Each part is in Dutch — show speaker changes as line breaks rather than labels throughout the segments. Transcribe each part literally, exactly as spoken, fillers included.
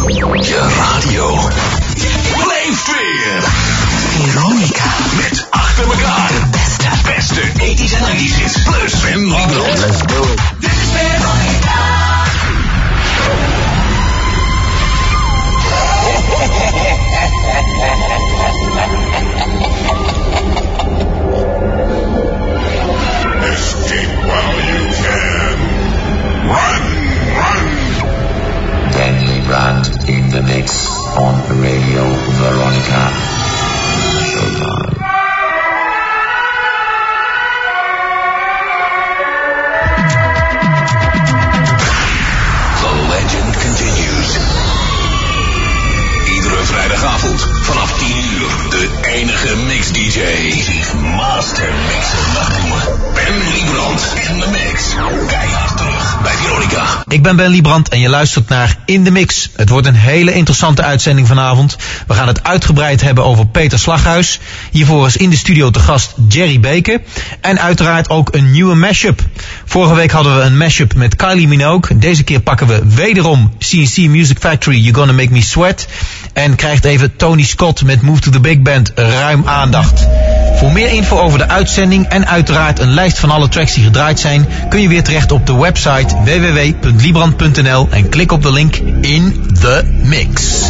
Je radio leeft weer.
Veronica.
Met achter elkaar
De beste.
beste eighties en nineties hits. Plus Ben Liebrand.
Let's do it.
Dit is Veronica. Escape while you can. Run, run.
Ben Liebrand in the mix on Radio Veronica. Showtime.
The legend continues. Iedere vrijdagavond vanaf tien uur. De enige mix-D J. Master Mixer Nachttour. Ben Liebrand in de mix. Keihard terug bij Veronica.
Ik ben Ben Liebrand en je luistert naar In The Mix. Het wordt een hele interessante uitzending vanavond. We gaan het uitgebreid hebben over Peter Slaghuis. Hiervoor is in de studio te gast Jerry Baker. En uiteraard ook een nieuwe mashup. Vorige week hadden we een mashup met Kylie Minogue. Deze keer pakken we wederom C and C Music Factory, You're Gonna Make Me Sweat. En krijgt even Tony Scott met Move to the Big Band ruim aandacht. Voor meer info over de uitzending en uiteraard een lijst van alle tracks die gedraaid zijn, kun je weer terecht op de website w w w punt liebrand punt n l en klik op de link In The Mix.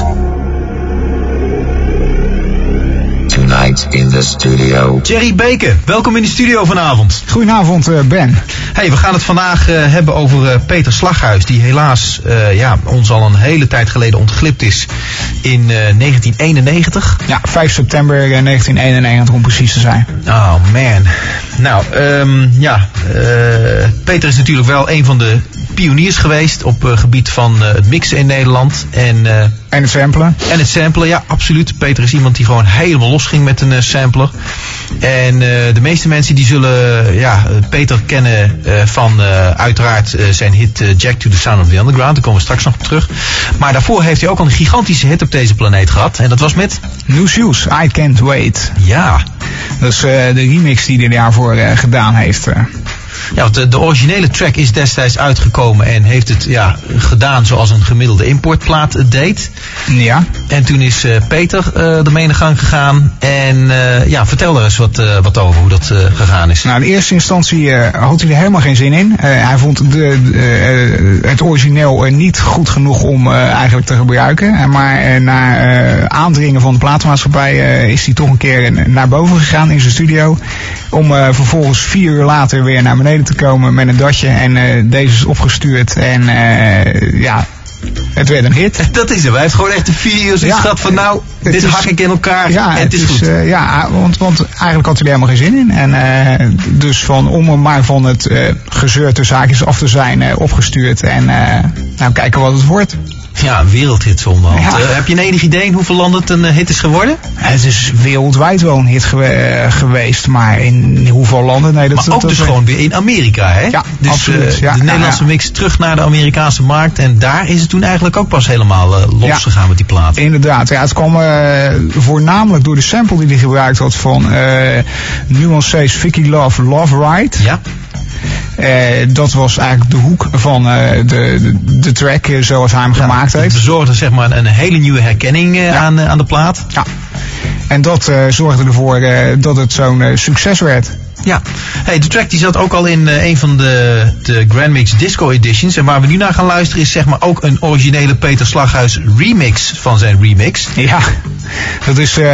Tonight in the studio.
Jerry Baker, welkom in de studio vanavond.
Goedenavond, uh, Ben.
Hey, we gaan het vandaag uh, hebben over uh, Peter Slaghuis, die helaas uh, ja, ons al een hele tijd geleden ontglipt is in uh, negentien eenennegentig.
Ja, vijf september negentien eenennegentig om precies te zijn.
Oh man. Nou, um, ja, uh, Peter is natuurlijk wel een van de pioniers geweest op uh, gebied van uh, het mixen in Nederland. En, uh,
en het samplen.
En het samplen, ja, absoluut. Peter is iemand die gewoon helemaal los ging met een uh, sampler. En uh, de meeste mensen die zullen uh, ja, Peter kennen uh, van uh, uiteraard uh, zijn hit uh, Jack to the Sound of the Underground. Daar komen we straks nog op terug. Maar daarvoor heeft hij ook al een gigantische hit op deze planeet gehad. En dat was met
New Shoes, I Can't Wait.
Ja.
Dat is uh, de remix die hij daarvoor uh, gedaan heeft. Uh.
Ja, want de, de originele track is destijds uitgekomen en heeft het ja, gedaan zoals een gemiddelde importplaat het deed.
Ja.
En toen is uh, Peter uh, ermee in de gang gegaan. En uh, ja, vertel er eens wat, uh, wat over hoe dat uh, gegaan is.
Nou, in eerste instantie uh, had hij er helemaal geen zin in. Uh, hij vond de, de, uh, het origineel uh, niet goed genoeg om uh, eigenlijk te gebruiken. Uh, maar uh, na uh, aandringen van de platenmaatschappij uh, is hij toch een keer naar boven gegaan in zijn studio. Om uh, vervolgens vier uur later weer naar beneden te komen met een datje. En uh, deze is opgestuurd. En uh, ja, het werd een hit.
Dat is het. Hij heeft gewoon echt de vier uur zoiets gehad van nou, dit is, hak ik in elkaar.
Ja,
en het is, is goed.
Uh, ja, want, want eigenlijk had hij er helemaal geen zin in. En uh, dus van, om er maar van het uh, gezeur tussen haakjes af te zijn uh, opgestuurd. En uh, nou, kijken wat het wordt.
Ja, een wereldhit zonder hand.
Ja.
Uh, heb je een enig idee in hoeveel landen het een uh, hit is geworden?
Het is wereldwijd wel een hit gewe- uh, geweest, maar in hoeveel landen? Nee, dat,
maar
dat,
ook
dat
dus
weet...
gewoon weer in Amerika, hè?
Ja,
dus,
absoluut.
Uh,
ja,
de Nederlandse
ja, ja.
mix terug naar de Amerikaanse markt. En daar is het toen eigenlijk ook pas helemaal uh, losgegaan ja, met die plaat.
Inderdaad. Ja, het kwam uh, voornamelijk door de sample die hij gebruikt had van uh, Nuance's Vicky Love, Love Ride.
Ja.
Uh, dat was eigenlijk de hoek van uh, de, de, de track uh, zoals hij hem ja, gemaakt heeft.
Het bezorgde zeg maar een hele nieuwe herkenning uh, ja. aan, uh, aan de plaat.
Ja. En dat uh, zorgde ervoor uh, dat het zo'n uh, succes werd.
Ja, hey, de track die zat ook al in uh, een van de, de Grand Mix Disco Editions. En waar we nu naar gaan luisteren is zeg maar ook een originele Peter Slaghuis remix van zijn remix.
Ja, dat is uh,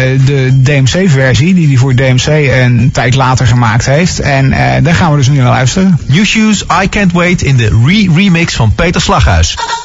de D M C-versie die hij voor D M C een tijd later gemaakt heeft. En uh, daar gaan we dus nu naar luisteren.
New Shoes, I Can't Wait in de re-remix van Peter Slaghuis.